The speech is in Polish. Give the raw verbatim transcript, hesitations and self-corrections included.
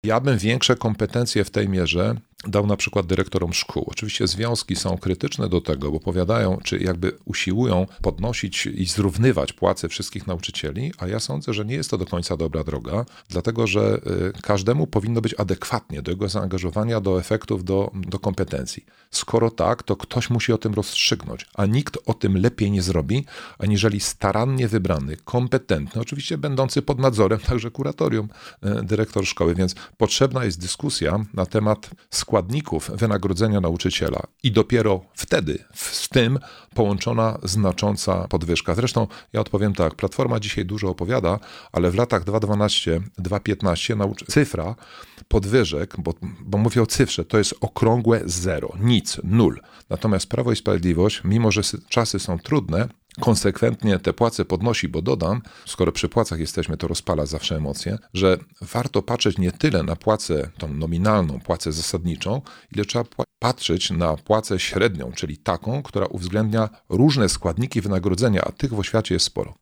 Ja bym większe kompetencje w tej mierze dał na przykład dyrektorom szkół. Oczywiście związki są krytyczne do tego, bo powiadają, czy jakby usiłują podnosić i zrównywać płace wszystkich nauczycieli, a ja sądzę, że nie jest to do końca dobra droga, dlatego że y, każdemu powinno być adekwatnie do jego zaangażowania, do efektów, do, do kompetencji. Skoro tak, to ktoś musi o tym rozstrzygnąć, a nikt o tym lepiej nie zrobi, aniżeli starannie wybrany, kompetentny, oczywiście będący pod nadzorem także kuratorium y, dyrektor szkoły, więc potrzebna jest dyskusja na temat składników wynagrodzenia nauczyciela i dopiero wtedy z tym połączona znacząca podwyżka. Zresztą ja odpowiem tak, Platforma dzisiaj dużo opowiada, ale w latach dwa tysiące dwunastym do dwa tysiące piętnastego nauczy- cyfra podwyżek, bo, bo mówię o cyfrze, to jest okrągłe zero, nic, nul. Natomiast Prawo i Sprawiedliwość, mimo że sy- czasy są trudne, konsekwentnie te płace podnosi, bo dodam, skoro przy płacach jesteśmy, to rozpala zawsze emocje, że warto patrzeć nie tyle na płacę tą nominalną, płacę zasadniczą, ile trzeba patrzeć na płacę średnią, czyli taką, która uwzględnia różne składniki wynagrodzenia, a tych w oświacie jest sporo.